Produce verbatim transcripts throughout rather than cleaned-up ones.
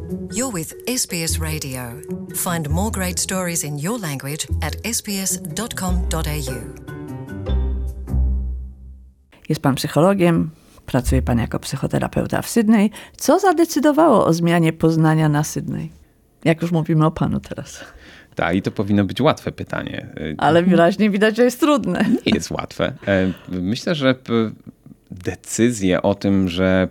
You're with S B S Radio. Find more great stories in your language at s b s dot com dot a u. Jest pan psychologiem, pracuje pan jako psychoterapeuta w Sydney. Co zadecydowało o zmianie Poznania na Sydney? Jak już mówimy o panu teraz. Tak, i to powinno być łatwe pytanie. Ale wyraźnie widać, że jest trudne. Nie jest łatwe. Myślę, że decyzję o tym, że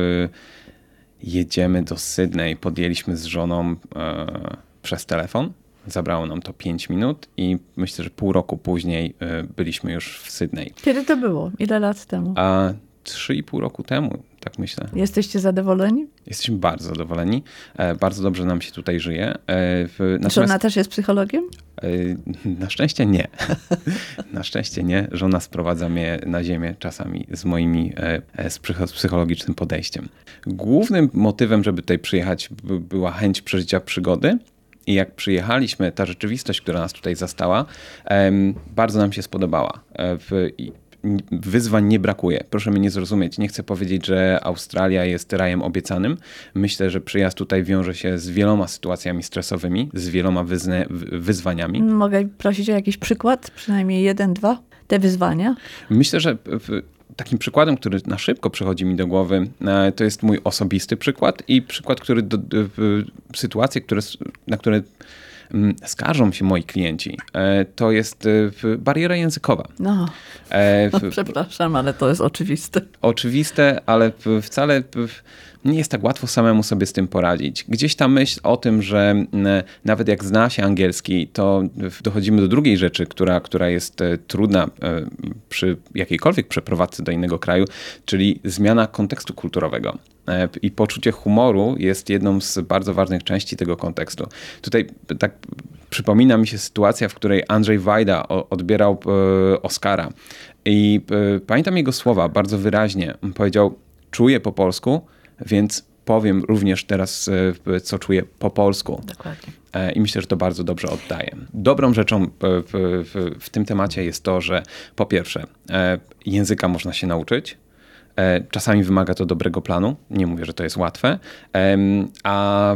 jedziemy do Sydney, podjęliśmy z żoną przez telefon. Zabrało nam to pięć minut i myślę, że pół roku później byliśmy już w Sydney. Kiedy to było? Ile lat temu? A trzy i pół roku temu, tak myślę. Jesteście zadowoleni? Jesteśmy bardzo zadowoleni. Bardzo dobrze nam się tutaj żyje. Natomiast... Żona też jest psychologiem? Na szczęście nie. Na szczęście nie. Żona sprowadza mnie na ziemię czasami z moimi z psychologicznym podejściem. Głównym motywem, żeby tutaj przyjechać, była chęć przeżycia przygody. I jak przyjechaliśmy, ta rzeczywistość, która nas tutaj zastała, bardzo nam się spodobała. Wyzwań nie brakuje. Proszę mnie nie zrozumieć. Nie chcę powiedzieć, że Australia jest rajem obiecanym. Myślę, że przyjazd tutaj wiąże się z wieloma sytuacjami stresowymi, z wieloma wyzne, wyzwaniami. Mogę prosić o jakiś przykład? Przynajmniej jeden, dwa? Te wyzwania? Myślę, że takim przykładem, który na szybko przychodzi mi do głowy, to jest mój osobisty przykład i przykład, który do, do, sytuacje, które, na które skarżą się moi klienci. To jest bariera językowa. No, no przepraszam, ale to jest oczywiste. Oczywiste, ale wcale nie jest tak łatwo samemu sobie z tym poradzić. Gdzieś ta myśl o tym, że nawet jak zna się angielski, to dochodzimy do drugiej rzeczy, która, która jest trudna przy jakiejkolwiek przeprowadzce do innego kraju, czyli zmiana kontekstu kulturowego. I poczucie humoru jest jedną z bardzo ważnych części tego kontekstu. Tutaj tak przypomina mi się sytuacja, w której Andrzej Wajda odbierał Oscara. I pamiętam jego słowa bardzo wyraźnie. On powiedział: czuję po polsku, więc powiem również teraz, co czuję po polsku. Dokładnie. I myślę, że to bardzo dobrze oddaje. Dobrą rzeczą w, w, w tym temacie jest to, że po pierwsze języka można się nauczyć. Czasami wymaga to dobrego planu. Nie mówię, że to jest łatwe. A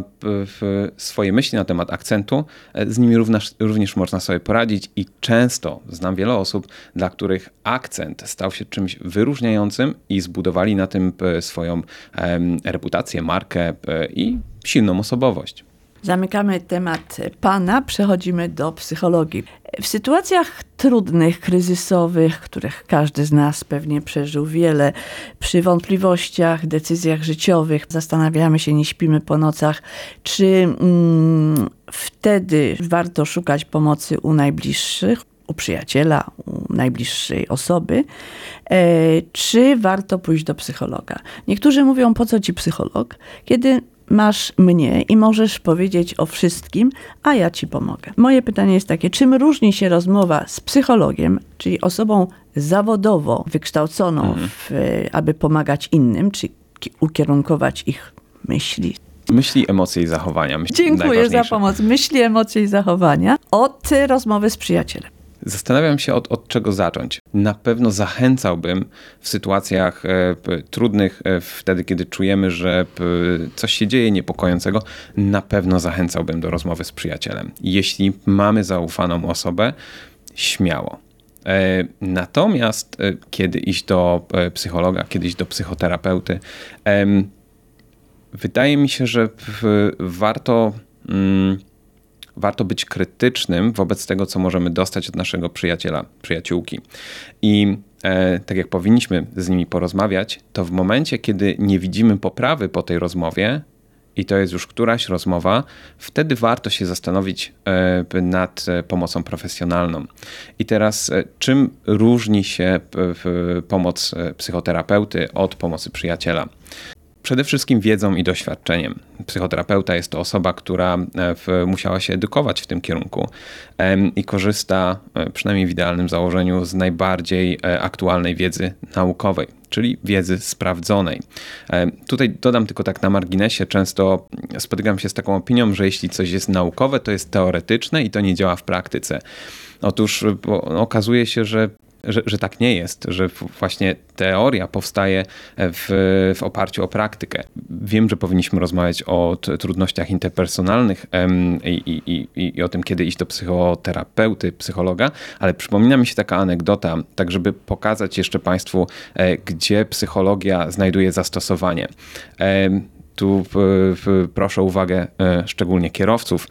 swoje myśli na temat akcentu, z nimi również, również można sobie poradzić i często znam wiele osób, dla których akcent stał się czymś wyróżniającym i zbudowali na tym swoją reputację, markę i silną osobowość. Zamykamy temat pana, przechodzimy do psychologii. W sytuacjach trudnych, kryzysowych, których każdy z nas pewnie przeżył wiele, przy wątpliwościach, decyzjach życiowych, zastanawiamy się, nie śpimy po nocach, czy mm, wtedy warto szukać pomocy u najbliższych, u przyjaciela, u najbliższej osoby, e, czy warto pójść do psychologa? Niektórzy mówią, po co ci psycholog, kiedy masz mnie i możesz powiedzieć o wszystkim, a ja ci pomogę. Moje pytanie jest takie, czym różni się rozmowa z psychologiem, czyli osobą zawodowo wykształconą, mhm. w, aby pomagać innym, czy ukierunkować ich myśli? Myśli, emocje i zachowania. Myśli, Dziękuję za pomoc. Myśli, emocje i zachowania od rozmowy z przyjacielem. Zastanawiam się, od, od czego zacząć. Na pewno zachęcałbym w sytuacjach e, p, trudnych, e, wtedy kiedy czujemy, że p, coś się dzieje niepokojącego, na pewno zachęcałbym do rozmowy z przyjacielem. Jeśli mamy zaufaną osobę, śmiało. E, natomiast e, kiedy iść do e, psychologa, kiedy iść do psychoterapeuty, e, wydaje mi się, że w, warto... Mm, Warto być krytycznym wobec tego, co możemy dostać od naszego przyjaciela, przyjaciółki. I e, tak jak powinniśmy z nimi porozmawiać, to w momencie, kiedy nie widzimy poprawy po tej rozmowie i to jest już któraś rozmowa, wtedy warto się zastanowić e, nad e, pomocą profesjonalną. I teraz e, czym różni się p, p, pomoc psychoterapeuty od pomocy przyjaciela? Przede wszystkim wiedzą i doświadczeniem. Psychoterapeuta jest to osoba, która w, musiała się edukować w tym kierunku em, i korzysta, przynajmniej w idealnym założeniu, z najbardziej e, aktualnej wiedzy naukowej, czyli wiedzy sprawdzonej. E, tutaj dodam tylko tak na marginesie, często spotykam się z taką opinią, że jeśli coś jest naukowe, to jest teoretyczne i to nie działa w praktyce. Otóż okazuje się, że że, że tak nie jest, że właśnie teoria powstaje w, w oparciu o praktykę. Wiem, że powinniśmy rozmawiać o t- trudnościach interpersonalnych em, i, i, i, i o tym, kiedy iść do psychoterapeuty, psychologa, ale przypomina mi się taka anegdota, tak żeby pokazać jeszcze Państwu, e, gdzie psychologia znajduje zastosowanie. E, Tu proszę o uwagę szczególnie kierowców.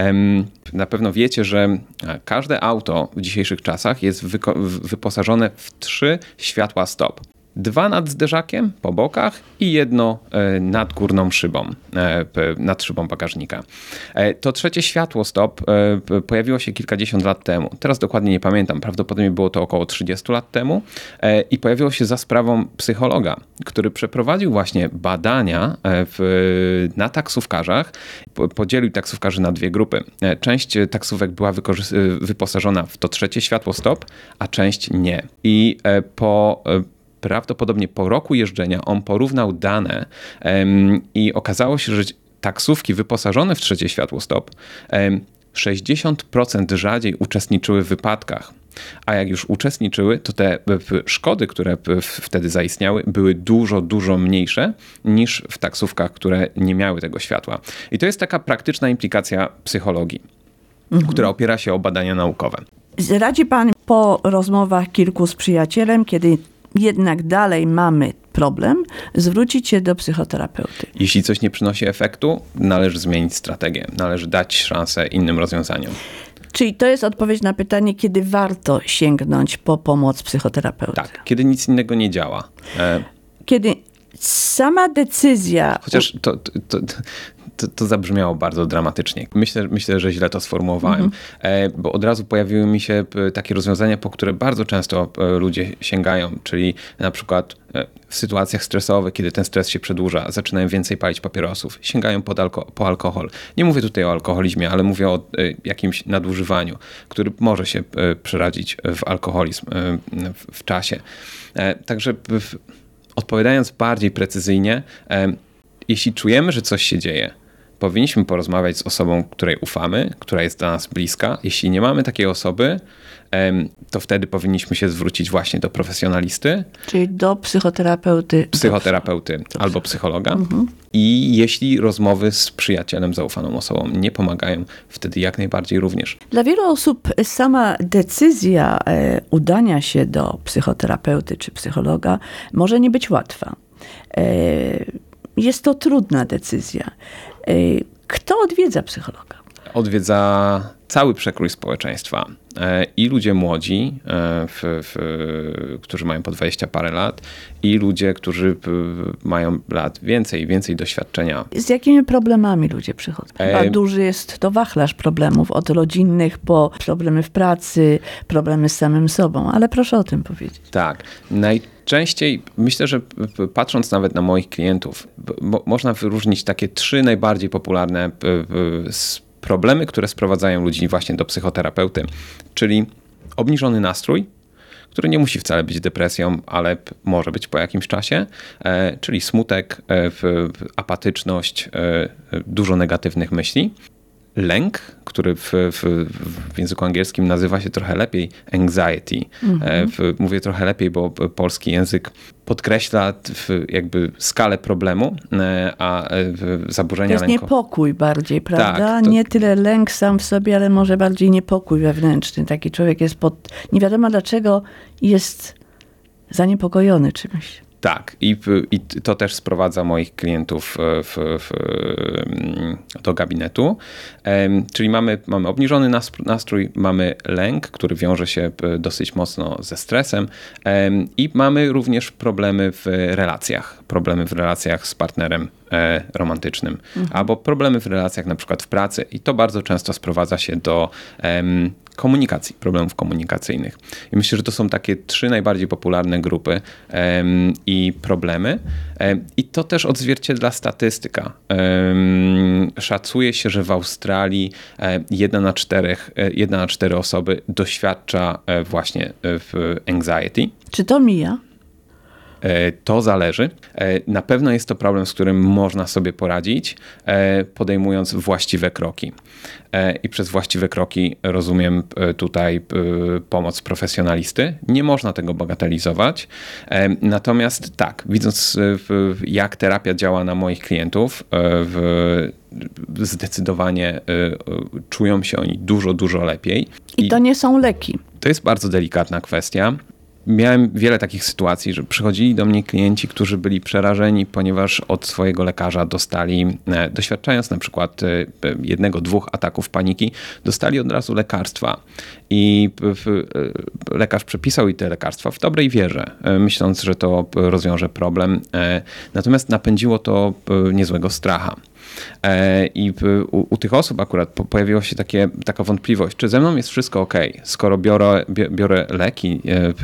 Na pewno wiecie, że każde auto w dzisiejszych czasach jest wyko- wyposażone w trzy światła stop. Dwa nad zderzakiem po bokach i jedno nad górną szybą, nad szybą bagażnika. To trzecie światło stop pojawiło się kilkadziesiąt lat temu. Teraz dokładnie nie pamiętam, prawdopodobnie było to około trzydzieści lat temu i pojawiło się za sprawą psychologa, który przeprowadził właśnie badania w, na taksówkarzach. Podzielił taksówkarzy na dwie grupy. Część taksówek była wykorzy- wyposażona w to trzecie światło stop, a część nie. I po Prawdopodobnie po roku jeżdżenia on porównał dane um, i okazało się, że taksówki wyposażone w trzecie światło stop um, sześćdziesiąt procent rzadziej uczestniczyły w wypadkach. A jak już uczestniczyły, to te szkody, które wtedy zaistniały, były dużo, dużo mniejsze niż w taksówkach, które nie miały tego światła. I to jest taka praktyczna implikacja psychologii, mhm. która opiera się o badania naukowe. Radzi pan po rozmowach kilku z przyjacielem, kiedy jednak dalej mamy problem, zwrócić się do psychoterapeuty. Jeśli coś nie przynosi efektu, należy zmienić strategię. Należy dać szansę innym rozwiązaniom. Czyli to jest odpowiedź na pytanie, kiedy warto sięgnąć po pomoc psychoterapeuty. Tak, kiedy nic innego nie działa. Kiedy sama decyzja... Chociaż to... to, to To, to zabrzmiało bardzo dramatycznie. Myślę, myślę, że źle to sformułowałem, mhm. bo od razu pojawiły mi się takie rozwiązania, po które bardzo często ludzie sięgają, czyli na przykład w sytuacjach stresowych, kiedy ten stres się przedłuża, zaczynają więcej palić papierosów, sięgają pod alko- po alkohol. Nie mówię tutaj o alkoholizmie, ale mówię o jakimś nadużywaniu, który może się przerodzić w alkoholizm w, w czasie. Także w, odpowiadając bardziej precyzyjnie, jeśli czujemy, że coś się dzieje, powinniśmy porozmawiać z osobą, której ufamy, która jest dla nas bliska. Jeśli nie mamy takiej osoby, to wtedy powinniśmy się zwrócić właśnie do profesjonalisty. Czyli do psychoterapeuty. Psychoterapeuty do albo psychologa. Mhm. I jeśli rozmowy z przyjacielem, zaufaną osobą nie pomagają, wtedy jak najbardziej również. Dla wielu osób sama decyzja e, udania się do psychoterapeuty czy psychologa może nie być łatwa. E, jest to trudna decyzja. E, kto odwiedza psychologa? Odwiedza cały przekrój społeczeństwa. I ludzie młodzi, w, w, którzy mają po dwadzieścia parę lat, i ludzie, którzy mają lat więcej, więcej doświadczenia. Z jakimi problemami ludzie przychodzą? Chyba e... duży jest to wachlarz problemów, od rodzinnych po problemy w pracy, problemy z samym sobą, ale proszę o tym powiedzieć. Tak. Najczęściej, myślę, że patrząc nawet na moich klientów, mo- można wyróżnić takie trzy najbardziej popularne problemy, które sprowadzają ludzi właśnie do psychoterapeuty, czyli obniżony nastrój, który nie musi wcale być depresją, ale może być po jakimś czasie, e, czyli smutek, e, apatyczność, e, dużo negatywnych myśli. Lęk, który w, w, w języku angielskim nazywa się trochę lepiej anxiety. Mhm. W, mówię trochę lepiej, bo polski język podkreśla w, jakby skalę problemu, a zaburzenia lęku... To jest lęku. Niepokój bardziej, prawda? Tak, to... Nie tyle lęk sam w sobie, ale może bardziej niepokój wewnętrzny. Taki człowiek jest pod... Nie wiadomo dlaczego jest zaniepokojony czymś. Tak, i, i to też sprowadza moich klientów w, w, do gabinetu. Czyli mamy, mamy obniżony nastrój, mamy lęk, który wiąże się dosyć mocno ze stresem, i mamy również problemy w relacjach. Problemy w relacjach z partnerem romantycznym, mhm. albo problemy w relacjach na przykład w pracy. I to bardzo często sprowadza się do um, komunikacji, problemów komunikacyjnych. I myślę, że to są takie trzy najbardziej popularne grupy um, i problemy. Um, I to też odzwierciedla statystyka. Um, szacuje się, że w Australii um, jedna na czterech, jedna na cztery osoby doświadcza um, właśnie w anxiety. Czy to mija? To zależy. Na pewno jest to problem, z którym można sobie poradzić, podejmując właściwe kroki. I przez właściwe kroki rozumiem tutaj pomoc profesjonalisty. Nie można tego bagatelizować. Natomiast tak, widząc jak terapia działa na moich klientów, zdecydowanie czują się oni dużo, dużo lepiej. I to nie są leki. To jest bardzo delikatna kwestia. Miałem wiele takich sytuacji, że przychodzili do mnie klienci, którzy byli przerażeni, ponieważ od swojego lekarza dostali, doświadczając na przykład jednego, dwóch ataków paniki, dostali od razu lekarstwa. I lekarz przepisał i te lekarstwa w dobrej wierze, myśląc, że to rozwiąże problem. Natomiast napędziło to niezłego stracha. I u, u tych osób akurat pojawiła się takie, taka wątpliwość, czy ze mną jest wszystko ok, skoro biorę, biorę leki,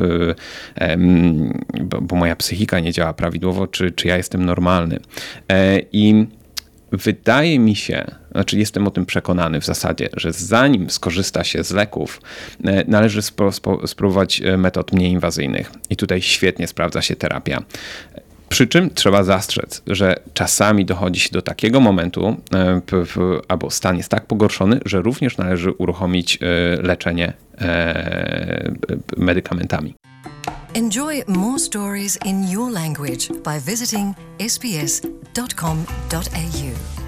bo, bo moja psychika nie działa prawidłowo, czy, czy ja jestem normalny. I wydaje mi się, znaczy jestem o tym przekonany w zasadzie, że zanim skorzysta się z leków, należy spróbować metod mniej inwazyjnych. I tutaj świetnie sprawdza się terapia. Przy czym trzeba zastrzec, że czasami dochodzi się do takiego momentu, albo stan jest tak pogorszony, że również należy uruchomić leczenie medykamentami. Enjoy more stories in your language by visiting s b s dot com dot a u.